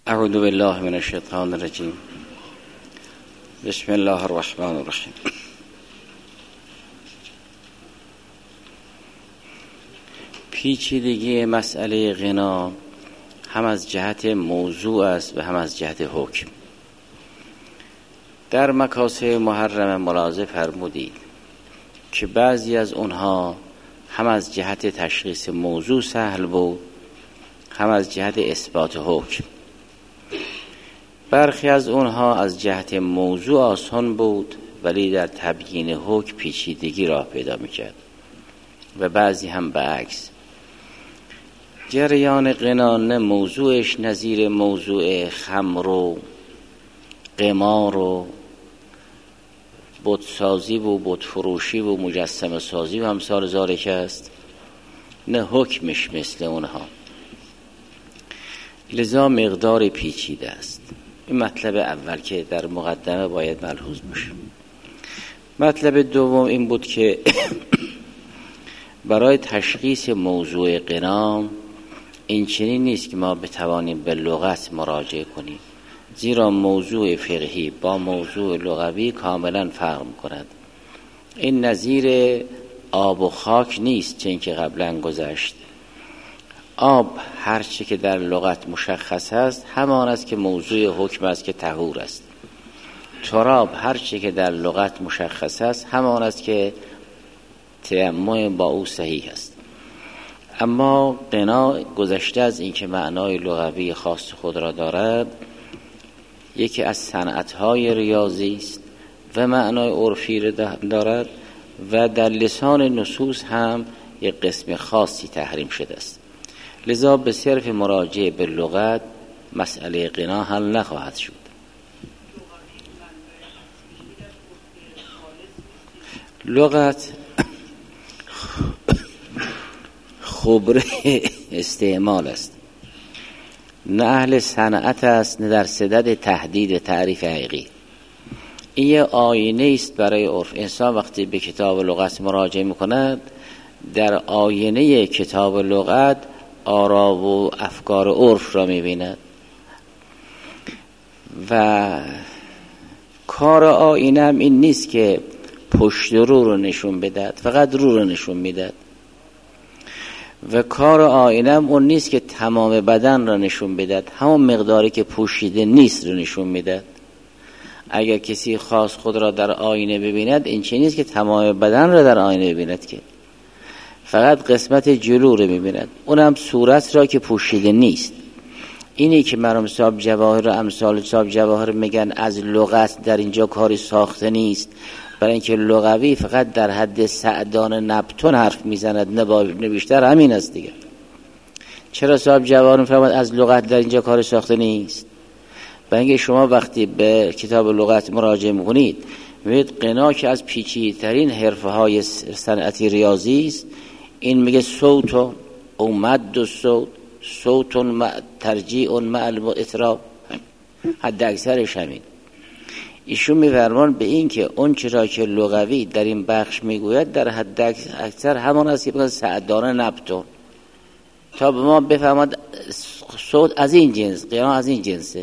اعوذ بالله من الشیطان الرجیم. بسم الله الرحمن الرحیم. پیچیدگی مسئله غنا هم از جهت موضوع است و هم از جهت حکم. در مکاسب محرم ملاحظه فرمودید که بعضی از اونها هم از جهت تشخیص موضوع سهل بود، هم از جهت اثبات حکم. برخی از اونها از جهت موضوع آسان بود ولی در تبیین حکم پیچیدگی راه پیدا میکرد و بعضی هم به عکس. جریان غنا نه موضوعش نظیر موضوع خمر و قمار و بتسازی و بتفروشی و مجسمه سازی و امثال ذالک است، نه حکمش مثل اونها، لذا مقدار پیچیده است. این مطلب اول که در مقدمه باید ملحوظ باشه. مطلب دوم این بود که برای تشخیص موضوع غنا این چنین نیست که ما بتوانیم به لغت مراجعه کنیم، زیرا موضوع فقهی با موضوع لغوی کاملا فرق می‌کند. این نظیر آب و خاک نیست چون که قبلا گذشت. آب هرچی که در لغت مشخص است همان است که موضوع حکم است که طهور است. تراب هرچی که در لغت مشخص است همان است که تیمم با او صحیح است. اما غنا گذشته از این که معنای لغوی خاص خود را دارد، یکی از صنعت‌های ریاضی است و معنای عرفی را دارد و در لسان نصوص هم یک قسم خاصی تحریم شده است. لذا به صرف مراجعه به لغت مسئله غنا حل نخواهد شد. لغت خبره استعمال است، نه اهل صنعت است، نه در صدد تحدید تعریف حقیقی. این یه آینه است برای عرف. انسان وقتی به کتاب لغت مراجعه میکند در آینه کتاب لغت آرا و افکار عرف را می‌بیند و کار آینه هم این نیست که پشت رو نشون بدهد، فقط رو نشون میدهد. و کار آینه هم اون نیست که تمام بدن را نشون بدهد، همون مقداری که پوشیده نیست رو نشون میدهد. اگر کسی خاص خود را در آینه ببیند این چه نیست که تمام بدن را در آینه ببیند، که فقط قسمت جلو رو می‌بیند، اونم صورت را که پوشیده نیست. اینی که مرحوم صاحب جواهر و امثال صاحب جواهر میگن از لغت در اینجا کاری ساخته نیست، برای اینکه لغوی فقط در حد سعدان نبتون حرف میزند، نه بیشتر. همین است دیگه. چرا صاحب جواهر میفرماید از لغت در اینجا کاری ساخته نیست؟ برای اینکه شما وقتی به کتاب لغت مراجعه میکنید میبینید غنا که از پیچیده‌ترین حرفه‌های صنعتی ریاضی است. این میگه صوت و مد و صوت ترجیع مع الاطراب، حد اکثرش همین. ایشون میفرمان به این که اون چرا که لغوی در این بخش میگوید در حد اکثر همان است که بگن سعدان نبتون، تا به ما بفهمد صوت از این جنس، غنا از این جنسه.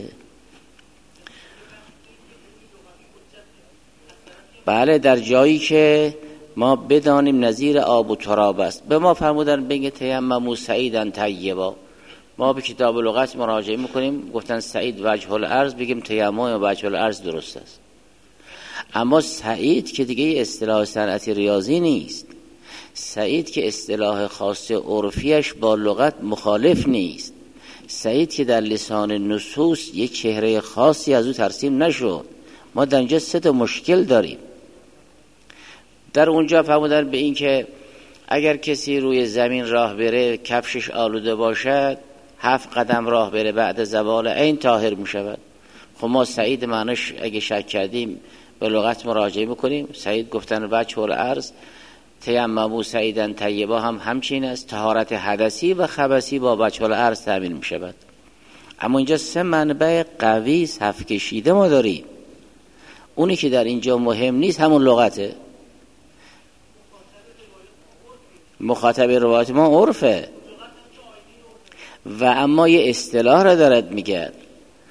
بله، در جایی که ما بدانیم نظیر آب و تراب است. به ما فرمودن بگه تیمموا سعیدا طیبا. ما به کتاب لغت مراجعه میکنیم، گفتن سعید وجه الارض، بگیم تیمم وجه الارض درست است. اما سعید که دیگه اصطلاح صنعتی ریاضی نیست. سعید که اصطلاح خاص عرفیش با لغت مخالف نیست. سعید که در لسان نصوص یک چهره خاصی از او ترسیم نشد. ما در اینجا 3 مشکل داریم. در اونجا فرمودن به این که اگر کسی روی زمین راه بره کفشش آلوده باشد 7 قدم راه بره بعد زوال عین طاهر می شود. خب ما سعید معنیش اگه شک کردیم به لغت مراجعه میکنیم. سعید گفتن وجه الارض، تیمموا سعیدا طیبا هم همچین است. طهارت حدثی و خبثی با وجه الارض تامین می شود. اما اینجا 3 منبع قوی صف کشیده ما داریم. اونی که در اینجا مهم نیست همون لغته. مخاطب روایت ما عرفه و اما یه اصطلاح را دارد میگه.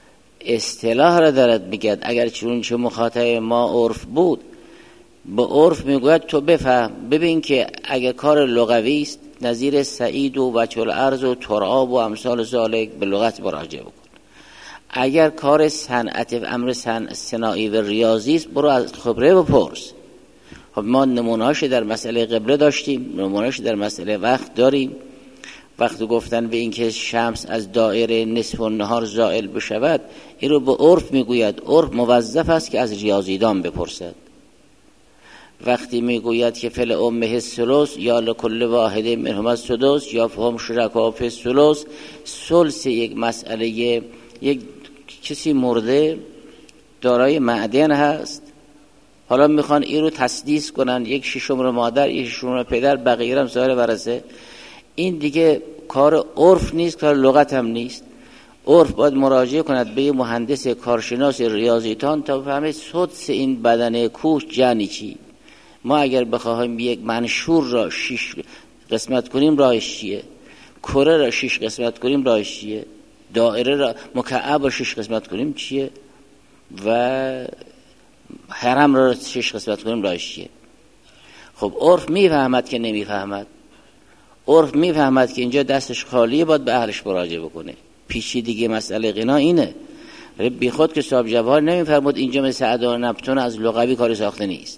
اصطلاح را دارد میگد. اگر چون چه مخاطب ما عرف بود، با عرف میگوید تو بفهم. ببین که اگر کار لغوی است نظیر سعید و وجه الارض و تراب و امثال ذالک به لغت مراجعه بکن. اگر کار صنعت امر صناعی و ریاضی است برو از خبره بپرس. خب ما نمونه‌اش در مسئله قبله داشتیم، نمونه‌اش در مسئله وقت داریم. وقتی گفتن به اینکه شمس از دایره نصف النهار زائل بشود، این رو به عرف میگوید. عرف موظف است که از ریاضیدان بپرسد. وقتی میگوید که فل امه الثلث یا لکل واحد منهم السدس یا فهم شرکا فی الثلث، ثلث یک مسئله یک کسی مرده دارای معدن هست، حالا میخوان این رو تسدیس کنن، یک ششم رو مادر، یک ششم رو پدر، بقیه هم ظاهر ورثه. این دیگه کار عرف نیست، کار لغت هم نیست. عرف باید مراجعه کند به یه مهندس کارشناس ریاضیتان تا بفهمه سدس این بدنه کوش جنی چی. ما اگر بخواهیم یک منشور را 6 قسمت کنیم راهش چیه؟ کره را 6 قسمت کنیم راهش چیه؟ دایره را مکعب را 6 قسمت کنیم چیه؟ و حرم را 6 قسمت کنیم راهش چیه؟ خب عرف میفهمد که نمیفهمد. عرف میفهمد که اینجا دستش خالیه، باید به اهلش مراجعه بکنه. پیچیدگی مسئله غنا اینه. بی خود که صاحب جواهر نمیفرمود اینجا مثل ادا نبتون از لغوی کاری ساخته نیست.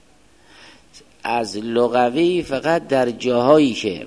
از لغوی فقط در جاهایی که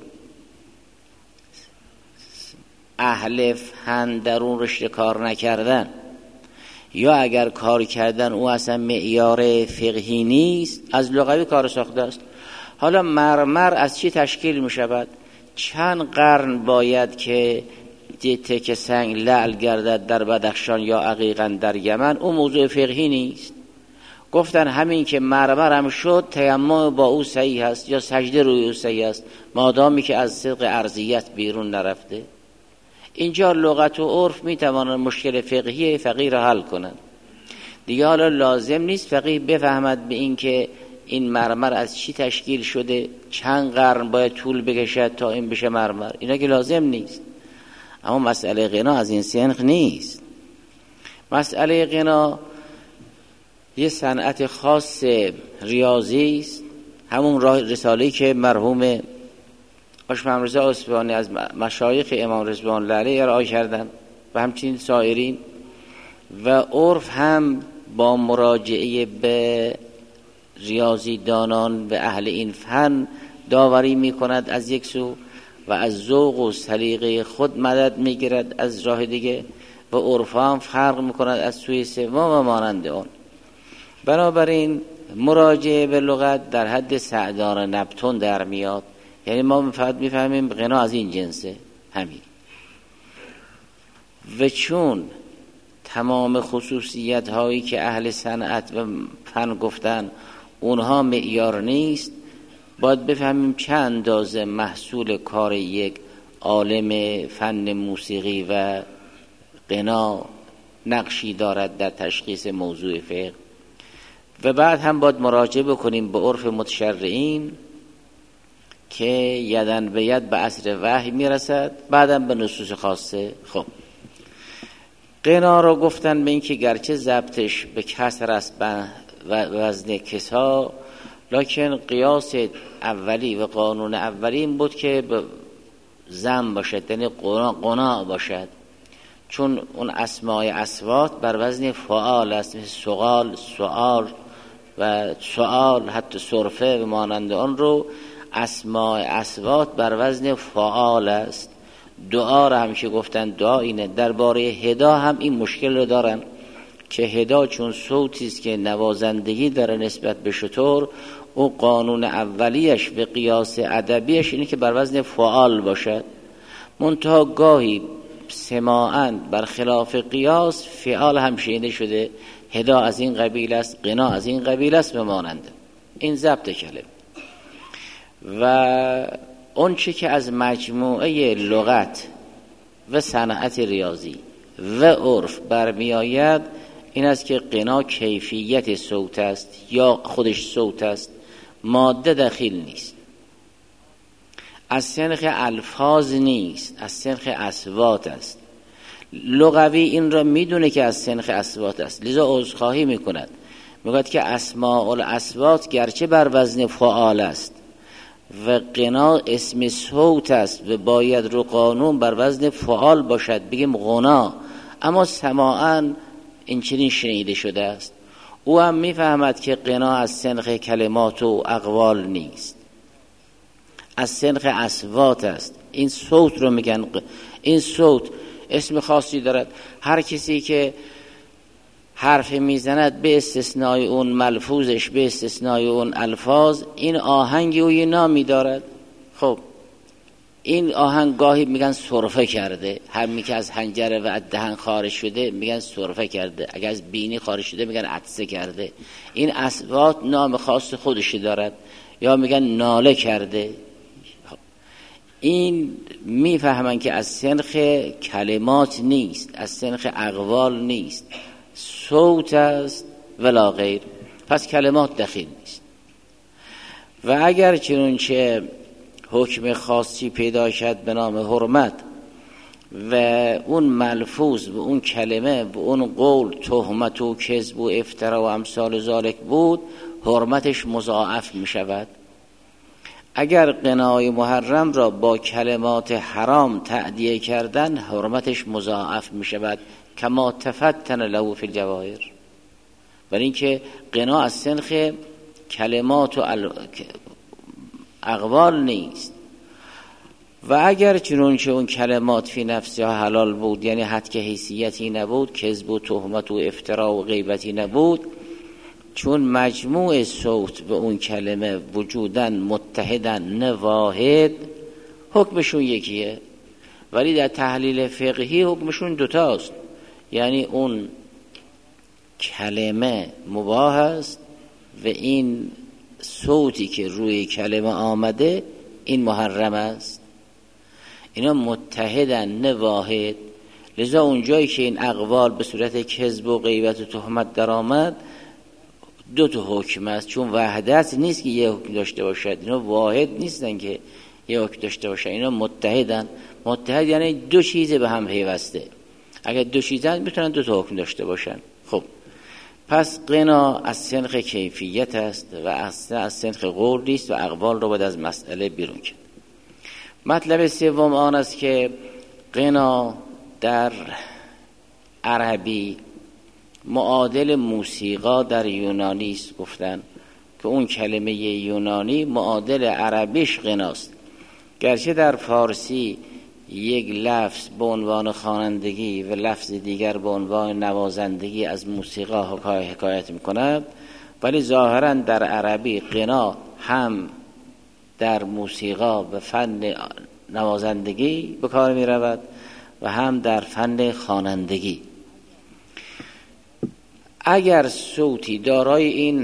اهل فن در اون رشته کار نکردن، یا اگر کار کردن او اصلا معیار فقهی نیست، از لغوی کار ساخته است. حالا مرمر از چی تشکیل می شود؟ چند قرن باید که تک سنگ لعل گردد در بدخشان یا عقیقا در یمن؟ اون موضوع فقهی نیست. گفتن همین که مرمر هم شد تیمم با او صحیح است یا سجده روی او صحیح است، مادامی که از صدق ارضیت بیرون نرفته. اینجا لغت و عرف می توانند مشکل فقهی فقیه را حل کنند. دیگه حالا لازم نیست فقیه بفهمد به این که این مرمر از چی تشکیل شده، چند قرن باید طول بکشد تا این بشه مرمر. اینا که لازم نیست. اما مسئله غنا از این سنخ نیست. مسئله غنا یه صنعت خاص ریاضی است. همون رساله‌ای که مرحوم حاج محمد رضا اصفهانی از مشایخ امام رضوان الله علیه ارائه کردن و همچنین سایرین. و عرف هم با مراجعه به ریاضی دانان و اهل این فن داوری می کند از یک سو، و از ذوق و سلیقه خود مدد می گیرد از راه دیگه، و عرف هم فرق می کند از سوی سوم و مانند آن. بنابراین مراجعه به لغت در حد سعدار نبتون در میاد. یعنی ما فقط میفهمیم غنا از این جنسه همین. و چون تمام خصوصیت هایی که اهل صنعت و فن گفتن اونها معیار نیست، باید بفهمیم چه اندازه محصول کار یک عالم فن موسیقی و غنا نقشی دارد در تشخیص موضوع فقه. و بعد هم باید مراجعه بکنیم به عرف متشرعین که یدن به ید به عصر وحی میرسد، بعدم به نصوص خاصه. خب غنا رو گفتن به این که گرچه ضبطش به کسر است و وزن کسا، لکن قیاس اولی و قانون اولی این بود که به زم باشد، یعنی قنا باشد. چون اون اسماء اصوات بر وزن فعال است، مثل سؤال، سؤال و سؤال، حتی صرفه و مانند آن رو اسماء اصوات بر وزن فعال است. دعا را هم که گفتن دعا اینه. درباره هدا هم این مشکل رو دارن که هدا چون صوتی است که نوازندگی داره نسبت به شتر، او قانون اولیش و قیاس ادبیش اینه که بر وزن فعال باشد. منتها گاهی سماعاً بر خلاف قیاس فعال هم شنیده شده، هدا از این قبیل است، غنا از این قبیل است و مانند. این ضبط کلمه. و اون چی که از مجموعه لغت و صنعت ریاضی و عرف برمی آید این است که غنا کیفیت صوت است یا خودش صوت است، ماده دخیل نیست، از سنخ الفاظ نیست، از سنخ اصوات است. لغوی این را میدونه که از سنخ اصوات است، لذا عذرخواهی میکند، میگوید که اسماء الاصوات گرچه بر وزن فعال است و غنا اسم صوت است و باید رو قانون بر وزن فعال باشد، بگیم غنا، اما سماعاً این چنین شنیده شده است. او هم میفهمد که غنا از سنخ کلمات و اقوال نیست، از سنخ اصوات است. این صوت رو میگن، این صوت اسم خاصی دارد. هر کسی که حرف میزند به استثنای اون ملفوظش، به استثنای اون الفاظ، این آهنگی و یه نامی دارد. خب این آهنگ گاهی میگن سرفه کرده، همی که از حنجره و دهن خارج شده میگن سرفه کرده، اگر از بینی خارج شده میگن عطسه کرده. این اصوات نام خاص خودشی دارد، یا میگن ناله کرده. این میفهمن که از سنخ کلمات نیست، از سنخ اقوال نیست، صوت است ولا غیر، پس کلمات دخیل نیست. و اگر چنانچه حکم خاصی پیدا کرد به نام حرمت و اون ملفوظ و اون کلمه و اون قول تهمت و کذب و افترا و امثال ذالک بود، حرمتش مضاعف می شود. اگر غنای محرم را با کلمات حرام تأدیه کردن، حرمتش مضاعف می شود، کما تفتن له فی الجواهر. برای اینکه غنا از سنخ کلمات و اقوال نیست. و اگر چنانچه اون کلمات فی نفسها حلال بود، یعنی حد که حیثیتی نبود، کذب و تهمت و افترا و غیبتی نبود، چون مجموع صوت به اون کلمه وجودن متحدن نه واحد، حکمشون یکیه. ولی در تحلیل فقهی حکمشون دوتاست، یعنی اون کلمه مباح است و این صوتی که روی کلمه آمده این محرم است. اینا متحدن نه واحد. لذا اونجایی که این اقوال به صورت کذب و غیبت و تهمت در آمد، دو تا حکم است، چون وحدت نیست که یه حکم داشته باشد، اینا واحد نیستن که یه حکم داشته باشد، اینا متحدن. متحد یعنی دو چیز به هم پیوسته، اگر دو چیزن میتونن دو تا حکم داشته باشن. خب پس غنا از سنخ کیفیت است و اصلا از سنخ قول نیست و اقوال رو باید از مسئله بیرون کرد. مطلب سوم آن است که غنا در عربی معادل موسیقا در یونانی است. گفتن که اون کلمه یونانی معادل عربیش غناست، گرچه در فارسی یک لفظ به عنوان خوانندگی و لفظ دیگر به عنوان نوازندگی از موسیقا حکایت می‌کند، ولی ظاهراً در عربی غنا هم در موسیقا و فن نوازندگی به کار می‌رود و هم در فن خوانندگی. اگر صوتی دارای این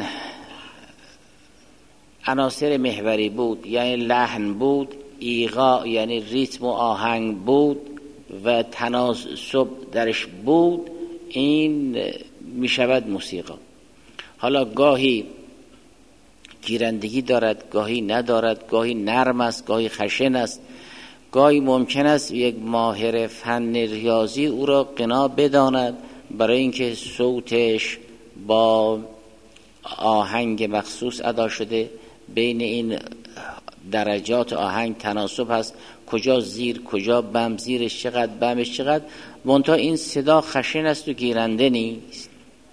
عناصر محوری بود، یعنی لحن بود، ایقاع یعنی ریتم و آهنگ بود و تناسب درش بود، این می شود موسیقی. حالا گاهی گیرندگی دارد، گاهی ندارد، گاهی نرم است، گاهی خشن است، گاهی ممکن است یک ماهر فن ریاضی او را غنا بداند، برای اینکه صوتش با آهنگ مخصوص ادا شده، بین این درجات آهنگ تناسب هست، کجا زیر کجا بم، زیرش چقدر بمش چقدر، منتها این صدا خشن است و گیرنده نیست.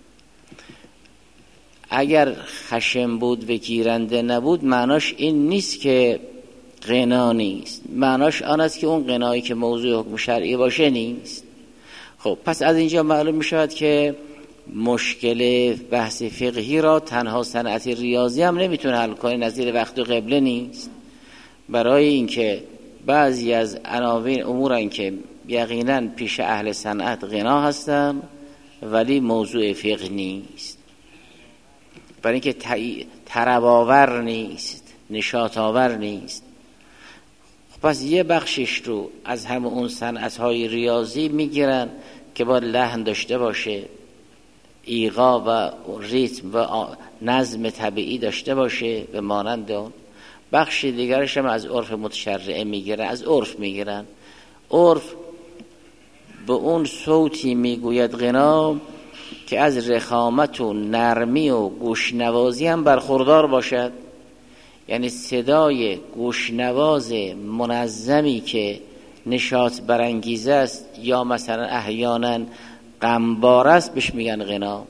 اگر خشن بود و گیرنده نبود، معناش این نیست که غنا نیست، معناش آن است که اون غنایی که موضوع حکم شرعی باشه نیست. خب پس از اینجا معلوم می شود که مشکل بحث فقهی را تنها صنعت ریاضی هم نمیتونه حل کنه، نظیر وقت و قبله نیست. برای اینکه بعضی از عناوین امورن که یقینا پیش اهل صنعت غنا هستن ولی موضوع فقه نیست، برای اینکه طرب‌آور نیست، نشاط آور نیست. پس یه بخشش رو از همه اون صنعت‌های ریاضی میگیرن که باید لحن داشته باشه، ایقاع و ریتم و نظم طبیعی داشته باشه به مانند اون. بخش دیگرش هم از عرف متشرعه میگیرن، از عرف میگیرن. عرف به اون صوتی میگوید غنا که از رخامت و نرمی و گوشنوازی هم برخوردار باشد. یعنی صدای گوشنواز منظمی که نشاط برانگیز است یا مثلا احیانا غمبار است بهش میگن غنا.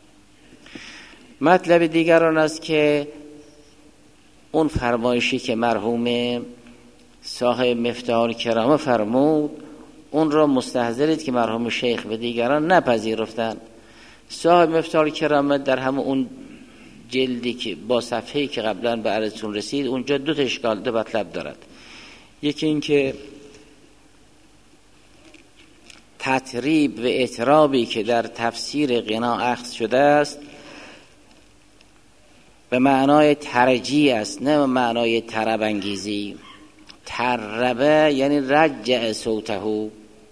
مطلب دیگر آن است که اون فرمایشی که مرحوم صاحب مفتاح الکرامه فرمود اون را مستحضرید که مرحوم شیخ و دیگران نپذیرفتند. صاحب مفتاح الکرامه در همون اون جلدی که با صفحه‌ای که قبلا به عرضتون رسید اونجا دو تا اشکال، دو مطلب دارد. یکی این که تطریب و اطرابی که در تفسیر غنا اخذ شده است به معنای ترجیع است، نه به معنای طرب انگیزی. تربه یعنی رجع صوته،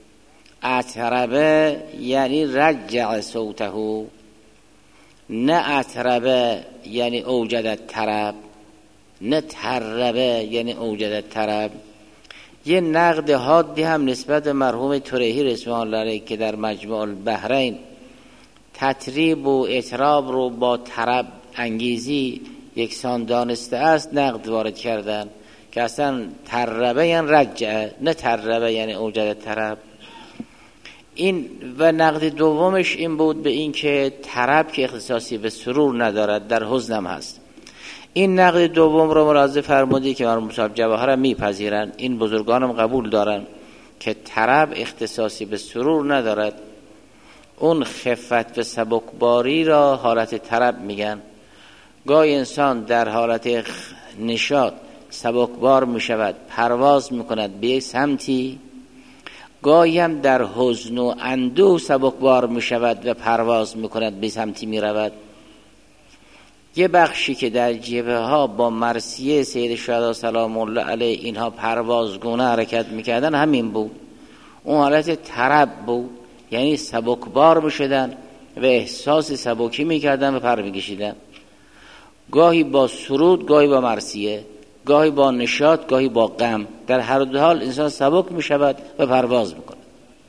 اطربه یعنی رجع صوته، نه اطربه یعنی اوجد طرب، نه تربه یعنی اوجد طرب. یه نقد حادی هم نسبت به مرحوم طریحی رحمه الله علیه که در مجموع البحرین تطریب و اطراب رو با طرب انگیزی یکسان دانسته است نقد وارد کردن که اصلا تربه یعنی رجعه، نه تربه یعنی اوجد طرب. این و نقد دومش این بود به این که طرب که اختصاصی به سرور ندارد در حزنم هست. این نقد دوم رو ملاحظه فرمودی که مرحوم صاحب جواهر هم میپذیرن، این بزرگانم قبول دارن که طرب اختصاصی به سرور ندارد. اون خفت و سبکباری را حالت طرب میگن. گاهی انسان در حالت نشاط سبکبار میشود، پرواز میکند به یک سمتی، گاهی هم در حزن و اندوه سبکبار میشود و پرواز میکند به سمتی میرود. یه بخشی که در جبهه ها با مرثیه سید شهدا سلام الله علیه اینها پروازگونه حرکت میکردن همین بود، اون حالت طرب بود، یعنی سبکبار میشدن و احساس سبکی میکردن و پر میکشیدن، گاهی با سرود، گاهی با مرثیه، گاهی با نشاط، گاهی با غم. در هر دو حال انسان سبک میشود و پرواز میکنه.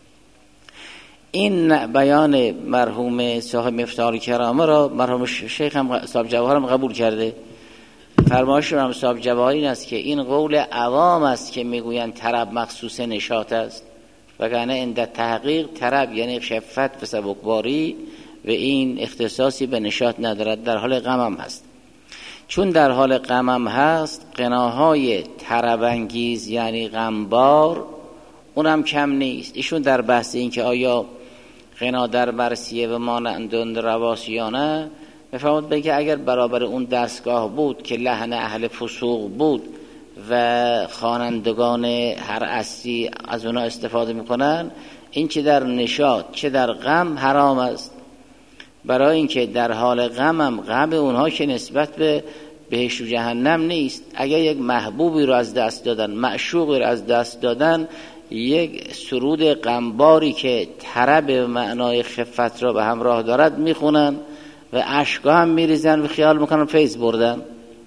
این بیان مرحوم صاحب مفتاح الکرامه را مرحوم شیخ هم صاحب جواهر هم قبول کرده. فرمایش مرحوم صاحب جواهر این است که این قول عوام است که میگویند طرب مخصوص نشاط است، وگرنه عند تحقیق طرب یعنی خفت و سبکباری و این اختصاصی به نشاط ندارد، در حال غم هم هست. چون در حال غم هم هست، غناهای طرب انگیز یعنی غمبار اونم کم نیست. ایشون در بحث این که آیا غنا در مرثیه و مانند رواسیانه میفهمد بگه اگر برابر اون دستگاه بود که لحن اهل فسوق بود و خوانندگان هر اصلی از اونا استفاده میکنن، این چه در نشاط چه در غم حرام است. برای اینکه در حال غم هم غم اونها که نسبت به بهشت و جهنم نیست. اگر یک محبوبی رو از دست دادن، معشوقی رو از دست دادن، یک سرود غمباری که طرب به معنای خفت را به همراه دارد میخونن و اشکا هم میریزن و خیال میکنن فیض بردن.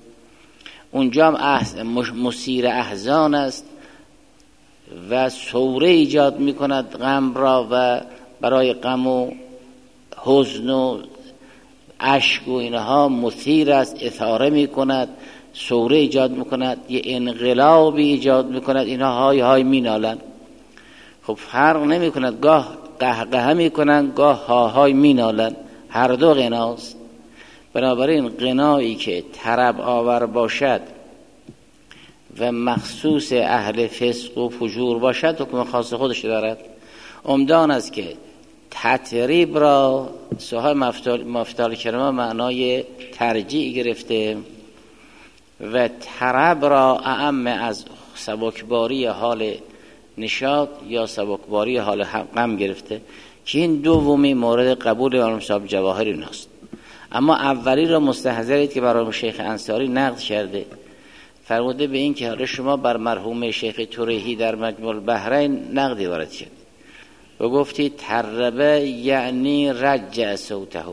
اونجا هم مسیر احزان است و سوره ایجاد میکند غم را و برای غم و حزن و اشک و اینها مثیر است، اثاره میکند، سوره ایجاد میکند، یه انقلابی ایجاد میکند. اینها های های مینالن. خب فرق نمیکند، گاه قهقه میکنن، گاه ها های مینالن، هر دو غناست. بنابراین غنایی که طرب آور باشد و مخصوص اهل فسق و فجور باشد حکم خاص خودش دارد. عمدان است که تطریب را صاحب مفتاح الکرامه معنای ترجیع گرفته و طرب را اعم از سبکباری حال نشاط یا سبکباری حال غم گرفته که این دومی مورد قبول مرحوم صاحب جواهر ایناست. اما اولی را مستحضرید که مرحوم شیخ انصاری نقد کرده، فرموده به این که حالا شما بر مرحوم شیخ طریحی در مجموع البحرین نقدی وارد کرد و گفتی تربه یعنی رجع صوته.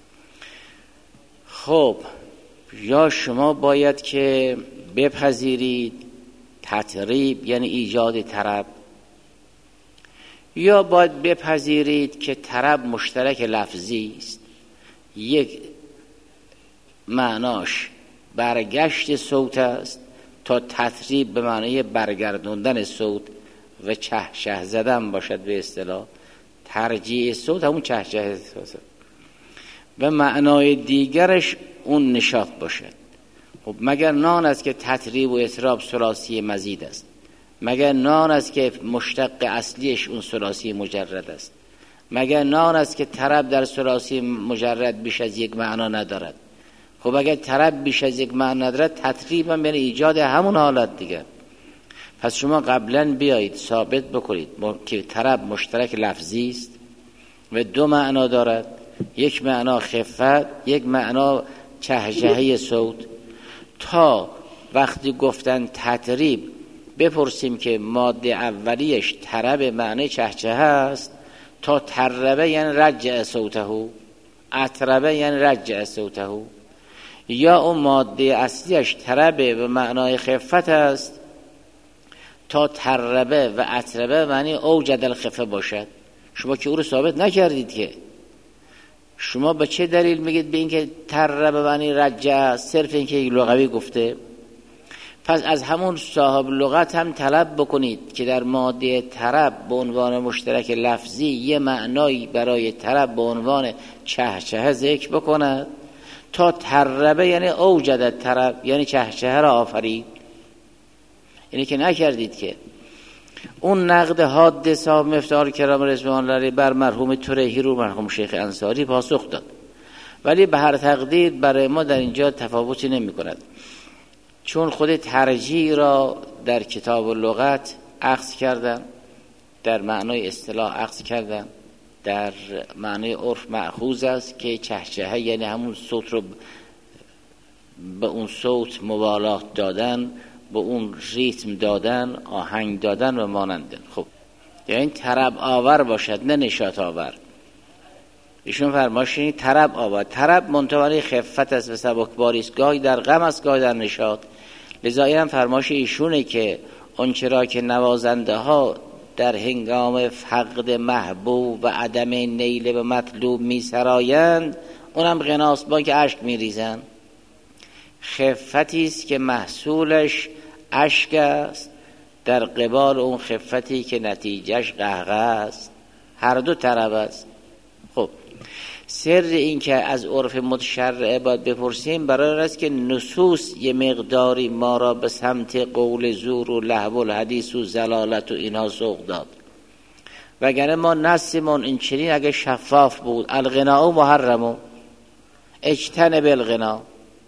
خب یا شما باید که بپذیرید تطریب یعنی ایجاد طرب، یا باید بپذیرید که طرب مشترک لفظی است، یک معناش برگشت صوت است تا تطریب به معنای برگردوندن صوت و چهچه زدن باشد، به اصطلاح ترجیع صوت همون چهچه است و معنای دیگرش اون نشاط باشد. خب مگر نان است که تطریب و اطراب ثلاثی مزید است؟ مگر نان است که مشتق اصلیش اون ثلاثی مجرد است؟ مگر نان است که طرب در ثلاثی مجرد بیش از یک معنا ندارد؟ خب اگر طرب بیش از یک معنا ندارد، تطریب هم یعنی ایجاد همون حالت دیگر. پس شما قبلا بیایید ثابت بکنید که طرب مشترک لفظی است و دو معنا دارد، یک معنا خفت، یک معنا چهچهه صوت. تا وقتی گفتن تطریب بپرسیم که ماده اولیش طرب معنی چهچه است، تا تربه یعنی رجع صوته، اطربه یعنی رجع صوته، یا اون ماده اصلیش طربه و معنای خفت است تا تربه و اطربه معنی اوجد الخفه باشد. شما که او رو ثابت نکردید که. شما به چه دلیل میگید به این که تربه معنی رجع؟ صرف این که لغوی گفته. پس از همون صاحب لغت هم طلب بکنید که در ماده طرب به عنوان مشترک لفظی یه معنایی برای طرب به عنوان چهچه ذکر بکند تا تربه یعنی اوجد طرب یعنی چهچه را آفرید. اینی که نکردید که. اون نقد حاد صاحب مفتاح کرام رضوان الله بر مرحوم ترهی رو مرحوم شیخ انصاری پاسخ داد، ولی به هر تقدیر برای ما در اینجا تفاوتی نمی کند، چون خود ترجیح را در کتاب لغت اخذ کردن، در معنای اصطلاح اخذ کردن، در معنای عرف مأخوذ است که چهچه یعنی همون صوت رو به اون صوت موالات دادن، به اون ریتم دادن، آهنگ دادن و مانند. خب یعنی طرب آور باشد نه نشاط آور. ایشون فرماشین طرب آور، طرب منتوانی خفت است و سبکباری است، گاهی در غم است گاهی در نشاط. لذا این هم فرماش ایشونه که آنچه که نوازنده ها در هنگام فقد محبوب و عدم نیل به مطلوب می سرایند، اونم غناست با که اشک می ریزن. خفتی است که محصولش اشک است در قبال اون خفتی که نتیجهش قهقه است، هر دو طرب است. خب سر این که از عرف متشرع باید بپرسیم برای است که نصوص یه مقداری ما را به سمت قول زور و لهو الحدیث و زلالت و اینها سوق داد، وگرنه ما نصمون این چنین اگه شفاف بود الغناء محرمو اجتنب الغنا.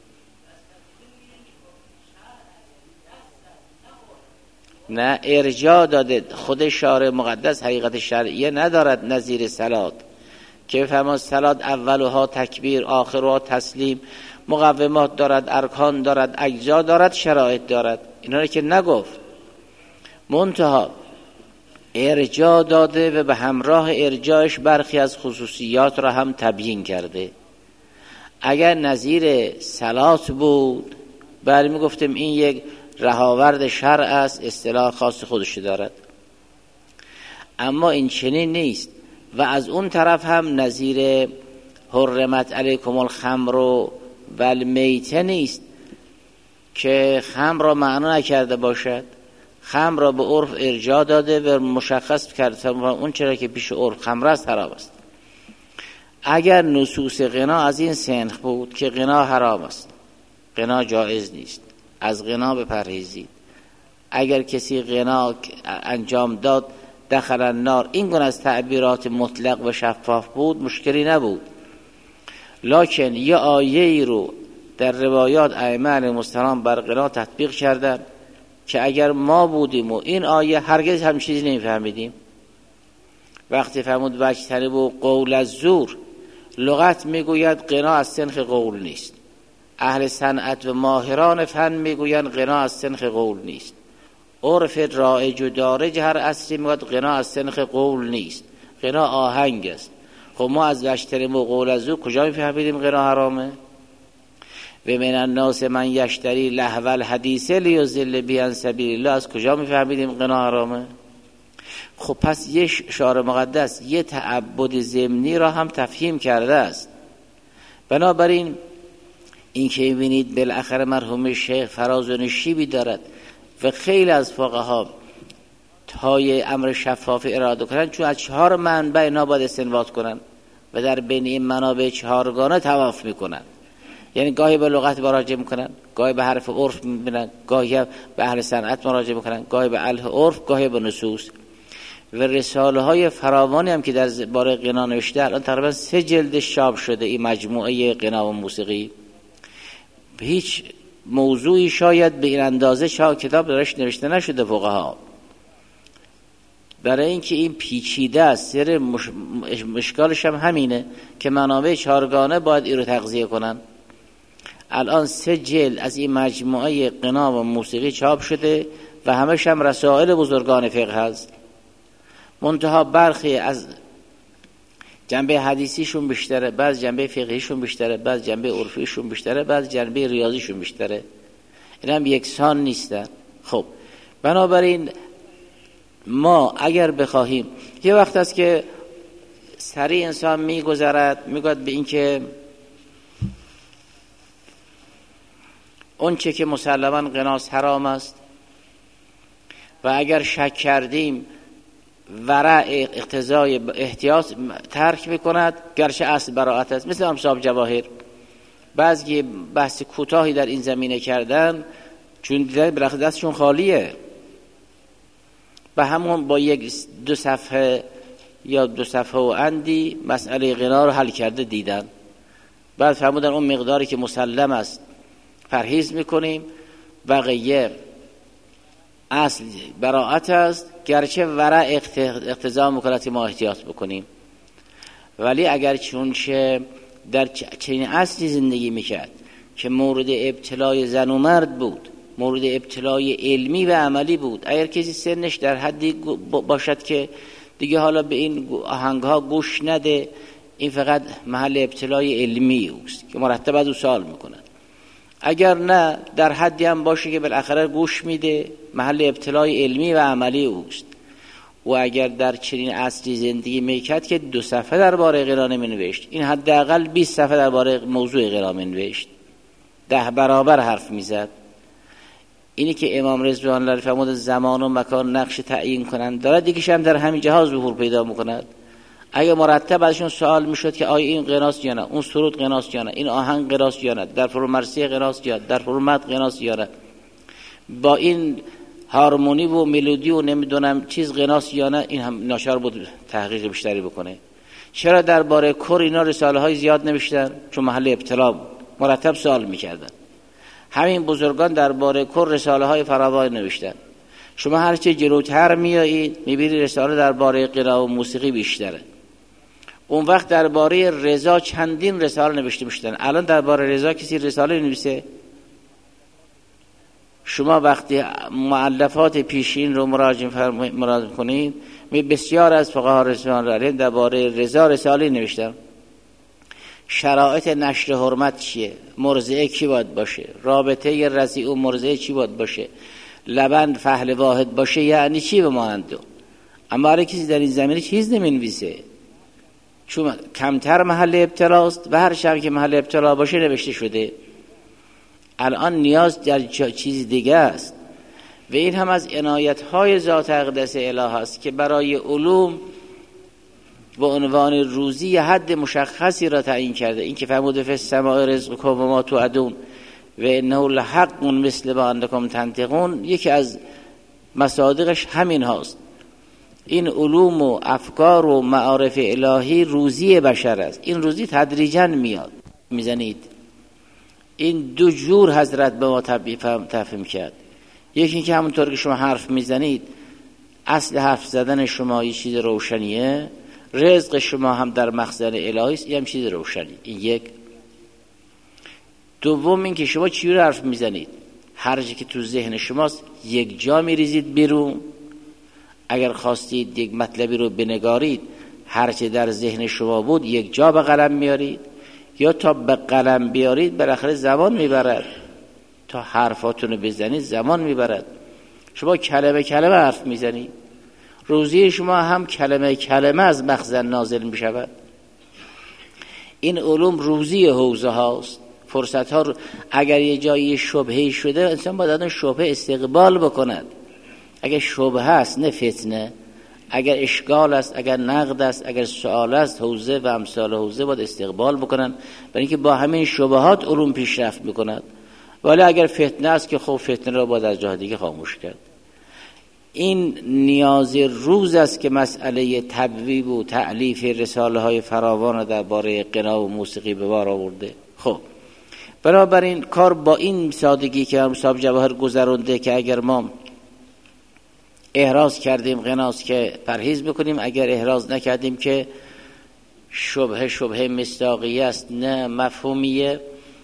نه ارجاع داده خود شارع مقدس حقیقت شرعیه ندارد نظیر صلات که فرمان صلات اولها تکبیر آخرها تسلیم، مقومات دارد، ارکان دارد، اجزا دارد، شرایط دارد، اینا رو که نگفت، منتها ارجاع داده و به همراه ارجاعش برخی از خصوصیات را هم تبیین کرده. اگر نظیر صلات بود بله میگفتیم این یک رهاورد شرع است، اصطلاح خاص خودش دارد، اما این چنین نیست. و از اون طرف هم نظیر حرمت علیکم الخمر و المیته نیست که خمر را معنا نکرده باشد، خمر را به عرف ارجاع داده و مشخص کرده اون چرا که پیش عرف خمر است حرام است. اگر نصوص غنا از این سنخ بود که غنا حرام است، غنا جایز نیست، از غنا بپرهیزید، اگر کسی غنا انجام داد دخل النار، این گونه از تعبیرات مطلق و شفاف بود مشکلی نبود. لکن یه آیه‌ای رو در روایات ائمه علیهم السلام بر غنا تطبیق کردن که اگر ما بودیم و این آیه هرگز هم چیزی نمیفهمیدیم. وقتی فرمود واجتنبوا قول الزور، لغت میگوید غنا از سنخ قول نیست، اهل صنعت و ماهران فن میگویند غنا از سنخ قول نیست، عرف رایج و دارج هر عصری میگوید غنا از سنخ قول نیست، غنا آهنگ است. خب ما از واجتنبوا قول الزور کجا میفهمیدیم غنا حرامه؟ و من الناس من یشتری لهو الحدیث لیضل به عن سبیل الله، از کجا میفهمیدیم غنا حرامه؟ خب پس یه شعار مقدس یه تعبد ضمنی را هم تفهیم کرده است. بنابراین این که ببینید بالاخره مرحوم شیخ فراز و نشیبی دارد و خیلی از فقها تای امر شفاف اراده کنند، چون از 4 منبع اینا باید استنباط کنند و در بین این منابع 4گانه طواف میکنن. یعنی گاهی به لغت مراجعه میکنن، گاهی به حرف عرف میبینن، گاهی به اهل صنعت مراجعه میکنن، گاهی به اهل عرف، گاهی به نصوص. و رساله های فراوانی هم که در باره غنا نوشته، الان تقریبا 3 جلد چاپ شده این مجموعه غنا و موسیقی. هیچ موضوعی شاید به این اندازه کتاب درش نوشته نشده فقها، برای اینکه این پیچیده است. سر مشکالش هم همینه که منابع 4گانه باید این رو تغذیه کنن. الان 3 جلد از این مجموعه غنا و موسیقی چاپ شده و همش هم رسائل بزرگان فقه هست. منتها برخی از جنبه حدیثیشون بیشتره، بعض جنبه فقهیشون بیشتره، بعض جنبه عرفیشون بیشتره، بعض جنبه ریاضیشون بیشتره. این هم یکسان نیستن. خب بنابراین ما اگر بخواهیم، یه وقت است که سریع انسان میگذرد میگوید به این که اون چه که مسلماً غناست حرام است و اگر شک کردیم ورع اقتضای احتیاط ترک میکند، گرچه اصل براءت است. مثل امثال جواهر، بعضی بحث کوتاهی در این زمینه کردن چون دیدن برخ دستشون خالیه و همون با 1-2 صفحه یا 2 صفحه و اندی مسئله غنا رو حل کرده دیدن. بعد فهمیدن اون مقداری که مسلم است پرهیز میکنیم، بقیه اصل براءت است، گرچه ورع اقتضا میکند ما احتیاط بکنیم. ولی اگر چونچه در چنین اصلی زندگی میکرد که مورد ابتلای زن و مرد بود، مورد ابتلای علمی و عملی بود، اگر کسی سنش در حدی باشد که دیگه حالا به این آهنگها گوش نده، این فقط محل ابتلای علمی اوست که مرتب از او سوال میکنند. اگر نه در حدی هم باشه که بالاخره گوش میده، محل ابتلای علمی و عملی اوست. و اگر در چنین اصلی زندگی میکرد که 2 صفحه درباره غنا نمینوشت، این حداقل 20 صفحه درباره موضوع غنا مینوشت، 10 برابر حرف میزد. اینی که امام رضوان الله فرمود زمان و مکان نقش تعیین کنند دارد، دیگه هم در همین جهاز ظهور پیدا میکند. اگه مرتب ازشون سوال میشد که آیا این غناست یا نه، اون سرود غناست یا نه، این آهنگ غناست یا نه، در فرو مرثیه غناست یا در فرو مد غناست یا نه، با این هارمونی و ملودی و نمیدونم چیز غناست یا نه، این هم ناچار بود تحقیق بیشتری بکنه. چرا درباره کور اینا رساله های زیاد نوشتن؟ چون محل ابتلا بود، مرتب سوال میکردن. همین بزرگان درباره کور رساله های فراوان نوشتن. شما هرچه جلوتر میایید میبینید رساله درباره غنا و موسیقی بیشتره. اون وقت درباره رضا چندین رساله نوشته میشدن. الان درباره رضا کسی رساله نویسه؟ شما وقتی مؤلفات پیشین رو مراجعه کنید، بسیار از فقها رضوان الله درباره رضا رساله نوشتن. شرایط نشر حرمت چیه؟ مرضعه کی باید باشه؟ رابطه رضیع و مرضعه چی باید باشه؟ لبن فحل واحد باشه یعنی چی بمانند؟ اما هر کسی در این زمینه چیز نمینویسه، چون کمتر محل ابتلاست و هر شب که محل ابتلا باشه نوشته شده. الان نیاز در چیز دیگه است و این هم از عنایت‌های ذات اقدس الهی است که برای علوم و عنوان روزی حد مشخصی را تعیین کرده. این که فرموده فی السماء رزقکم و ما توعدون و انه لحق مثل ما انکم تنطقون، یکی از مصادیقش همین هاست. این علوم و افکار و معارف الهی روزی بشر است. این روزی تدریجاً میاد. میزنید این 2 جور حضرت به ما تفهیم کرد. یکی که همونطور که شما حرف میزنید اصل حرف زدن شما یه چیز روشنیه، رزق شما هم در مخزن الهی است، یه هم چیز روشنی. این یک. دوم این که شما چی رو حرف میزنید؟ هر چی که تو ذهن شماست یک جا میریزید بیرون. اگر خواستید یک مطلبی رو بنگارید، هر چی در ذهن شما بود یک جا به قلم میارید، یا تا به قلم بیارید بالاخره زمان میبرد، تا حرفاتون رو بزنید زمان میبرد. شما کلمه کلمه حرف میزنید، روزی شما هم کلمه از مخزن نازل می شود. این علوم روزی حوزه هاست. فرصت ها اگر یه جایی شبهه شده، انسان باید اون شبهه استقبال بکند. اگر شبهه است نه فتنه، اگر اشکال است، اگر نقد است، اگر سوال است، حوزه و امثال حوزه باید استقبال بکنن، برای اینکه با همین شبهات علوم پیشرفت میکند. ولی اگر فتنه است که خب فتنه را باید از جای دیگه خاموش کرد. این نیاز روز است که مسئله تبویب و تألیف رساله های فراوان درباره غنا و موسیقی به بار آورده. خب بنابراین کار با این سادگی که صاحب جواهر گذرونده که اگر ما احراز کردیم غناست که پرهیز بکنیم، اگر احراز نکردیم که شبهه مصداقیه است نه مفهومیه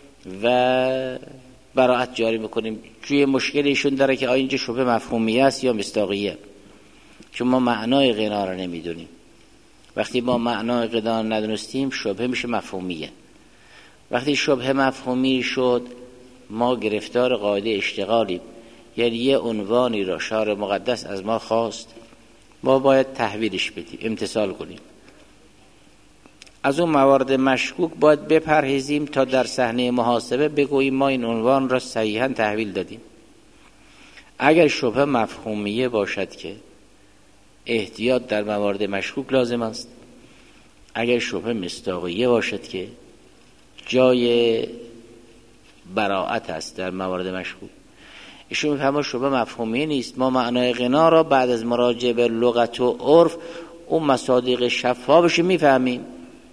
و براءت جاری میکنیم. توی مشکلیشون داره که آیا اینجا شبهه مفهومیه است یا مصداقیه، چون ما معنای غنا رو نمیدونیم. وقتی ما معنای غنا ندونستیم شبهه میشه مفهومیه. وقتی شبهه مفهومی شد ما گرفتار قاعده اشتغالیم، یعنی یه عنوانی را شارع مقدس از ما خواست، ما باید تحویلش بدیم، امتثال کنیم. از اون موارد مشکوک باید بپرهیزیم تا در صحنه محاسبه بگوییم ما این عنوان را صحیحاً تحویل دادیم. اگر شبهه مفهومیه باشد که احتیاط در موارد مشکوک لازم است، اگر شبهه مصداقیه باشد که جای براءت است در موارد مشکوک. ایشون میفهمه شبهه مفهومیه نیست، ما معنای غنا را بعد از مراجعه به لغت و عرف اون مصادیق شفافش میفهمیم،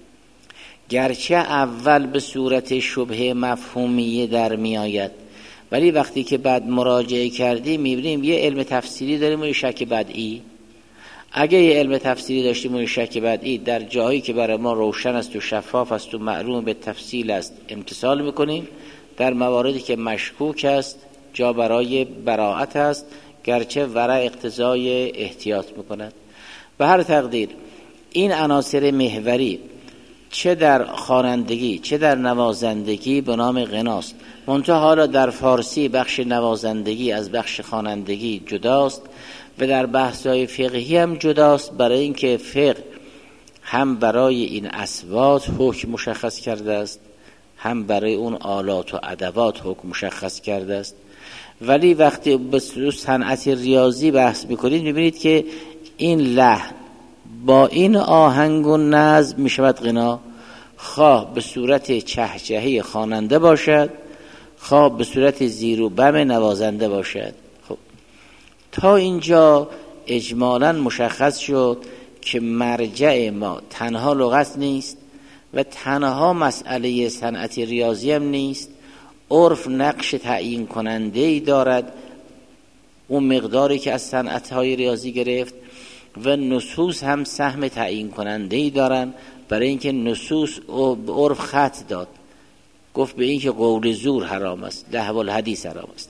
گرچه اول به صورت شبهه مفهومیه در می آید، ولی وقتی که بعد مراجعه کردیم میبینیم یه علم تفسیری داریم و یه شک بدئی. اگه یه علم تفسیری داشتیم و یه شک بدئی، در جایی که برای ما روشن است و شفاف است و معلوم به تفصیل است امتثال میکنیم. در مواردی که مشکوک است جا برای براءت است، گرچه ورع اقتضای احتیاط میکند. به هر تقدیر این عناصر محوری چه در خوانندگی چه در نوازندگی به نام غناست. منتها حالا در فارسی بخش نوازندگی از بخش خوانندگی جداست و در بحث‌های فقهی هم جداست، برای اینکه فقه هم برای این اصوات حکم مشخص کرده است، هم برای اون آلات و ادوات حکم مشخص کرده است. ولی وقتی به صنعت ریاضی بحث می‌کنید می‌بینید که این لحن با این آهنگ و نظم میشود غنا، خواه به صورت چهچهی خواننده باشد، خواه به صورت زیر و بم نوازنده باشد. خب تا اینجا اجمالاً مشخص شد که مرجع ما تنها لغت نیست و تنها مسئله صنعت ریاضی هم نیست. عرف نقش تعیین کننده ای دارد، اون مقداری که از صنعت‌های ریاضی گرفت، و نصوص هم سهم تعیین کننده ای دارن، برای اینکه نصوص به عرف خط داد، گفت به اینکه قول زور حرام است، لهو الحدیث حرام است.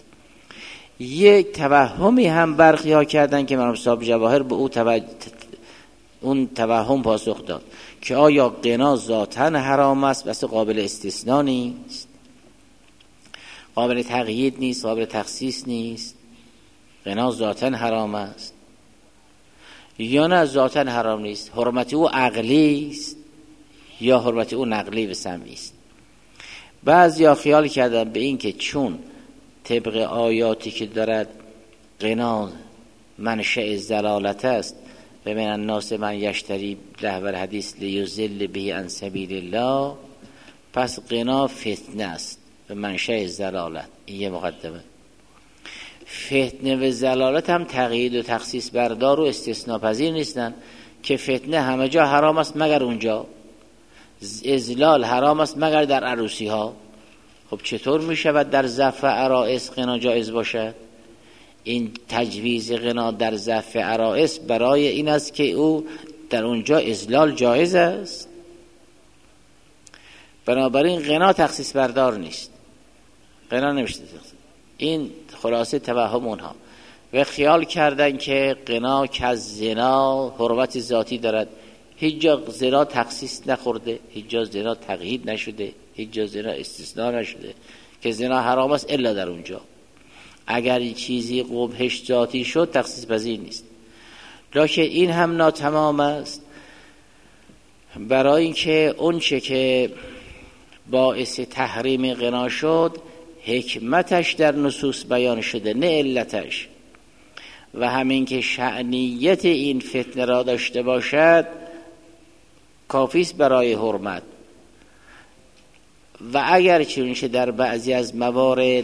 یک توهمی هم برخی ها کردن که مرحوم صاحب جواهر به اون توهم پاسخ داد که آیا غنا ذاتاً حرام است، واسه قابل استثناء نیست، قابل تقیید نیست، قابل تخصیص نیست، غنا ذاتاً حرام است یا نه ذاتاً حرام نیست، حرمت او عقلی است یا حرمت او نقلی و سمعی است. بعضیا خیال کردن به این که چون طبق آیاتی که دارد غنا منشأ ضلالت است و من الناس من یشتری لهو الحدیث لیضل به عن سبیل الله، پس غنا فتنه است و منشأ ضلالت. این یه مقدمه. فتنه و ضلالت هم تقیید و تخصیص بردار و استثناء پذیر نیستن که فتنه همه جا حرام است مگر اونجا، اذلال حرام است مگر در عروسی ها. خب چطور می شود در زف عرائس غنا جایز باشد؟ این تجویز غنا در زف عرائس برای این است که او در اونجا اذلال جایز است. بنابراین غنا تخصیص بردار نیست، غنا نمیشه تخصیص. این خلاصه توهم اونها و خیال کردن که غنا که از زنا حرمت ذاتی دارد. هیچ جا زنا تخصیص نخورده، هیچ جا زنا تقیید نشده، هیچ جا زنا استثناء نشده که زنا حرام است الا در اونجا. اگر چیزی قبحش ذاتی شد تخصیص پذیر نیست. لکن این هم ناتمام است، برای اینکه اون چه که باعث تحریم غنا شد حکمتش در نصوص بیان شده نه علتش، و همین که شأنیت این فتنه را داشته باشد کافیست برای حرمت. و اگر چونشه در بعضی از موارد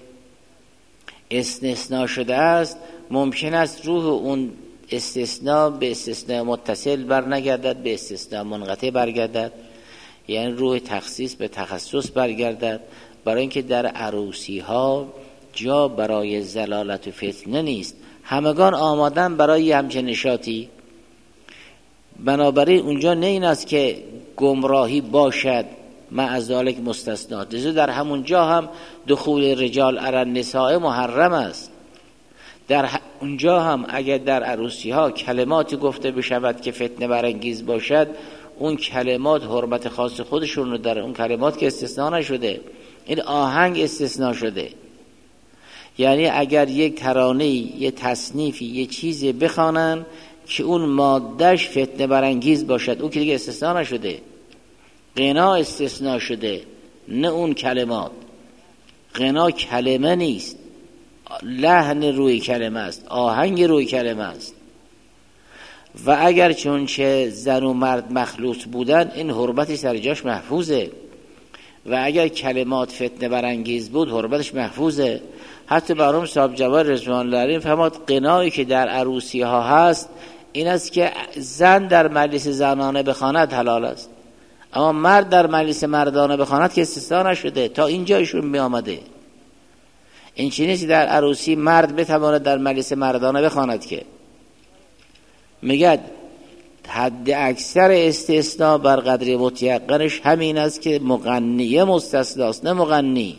استثناء شده است، ممکن است روح اون استثناء به استثناء متصل برنگردد، به استثناء منقطع برگردد، یعنی روح تخصیص به تخصص برگردد، برای اینکه در عروسی ها جا برای زلالت و فتنه نیست، همگان آمادن برای همچین نشاطی. بنابراین اونجا نه این است که گمراهی باشد معذالک مستثنات، در همونجا هم دخول رجال علی النساء محرم است. در اونجا هم اگر در عروسی ها کلماتی گفته بشود که فتنه برانگیز باشد، اون کلمات حرمت خاص خودشون رو داره، اون کلمات که استثناء نشده، این آهنگ استثناء شده. یعنی اگر یک ترانه، یه تصنیفی، یه چیزی بخوانن که اون مادهش فتنه برانگیز باشد، اون که دیگه استثناء نشده، غنا استثناء شده نه اون کلمات. غنا کلمه نیست، لحن روی کلمه است، آهنگ روی کلمه است. و اگر چونچه زن و مرد مخلوط بودن این حرمتی سر جاش محفوظه، و اگر کلمات فتنه برانگیز بود حرمتش محفوظه. حتی مرحوم صاحب جواد رضوان الله علیه فرمود غنایی که در عروسی ها هست این است که زن در مجلس زنانه بخواند حلال است، اما مرد در مجلس مردانه بخواند که استثناء نشده. تا اینجا ایشون می آمده. این چیزی نیست در عروسی مرد بتواند در مجلس مردانه بخواند، که میگه حد اکثر استثناء بر قدر متیقنش همین است که مغنیه مستثناست نه مغنی.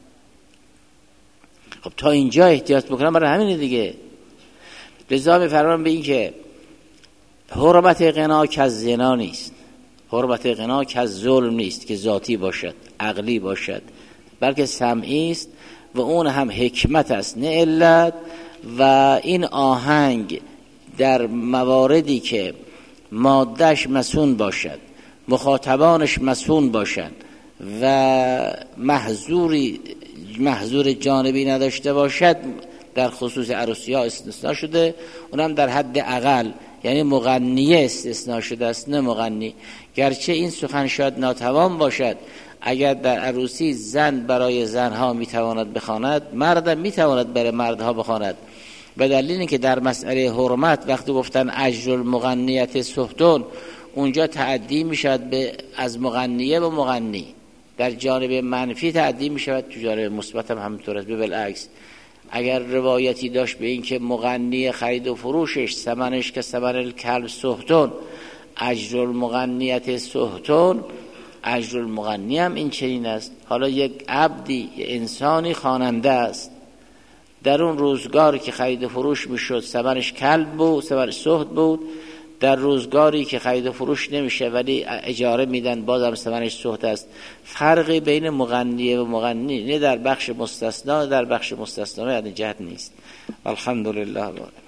خب تا اینجا احتیاط بکنم برای همین دیگه. لذا میفرمان به این که حرمت غنا که از زنا نیست، حرمت غنا که از ظلم نیست که ذاتی باشد، عقلی باشد، بلکه سمعی است و اون هم حکمت است نه علت. و این آهنگ در مواردی که مادهش مسون باشد، مخاطبانش مسون باشد و محظور جانبی نداشته باشد، در خصوص عروسی ها استثناء شده، اونم در حد اقل، یعنی مغنیه استثناء شده است نه مغنی. گرچه این سخن شاید ناتوان باشد، اگر در عروسی زن برای زنها میتواند بخواند، مردم میتواند برای مردها بخواند، به دلیل اینکه در مسئله حرمت وقتی گفتن اجر المغنیت سهتون، اونجا تعدی میشد به از مغنیه به مغنی، در جانب منفی تعدی میشود، تو جانب مثبت هم همینطور است. به بالعکس اگر روایتی داشت به این که مغنی خرید و فروشش ثمنش که ثمن الکلب سهتون، اجر المغنیت سهتون، اجر المغنی هم این چنین است. حالا یک عبدی، انسانی خواننده است، در اون روزگاری که خرید و فروش میشد ثمنش کلب بود، ثمنش سهت بود. در روزگاری که خرید و فروش نمیشه ولی اجاره میدن بازم ثمنش سهت است. فرقی بین مغنیه و مغنی نه در بخش مستثنا در بخش مستثنا از جهت نیست. الحمدلله.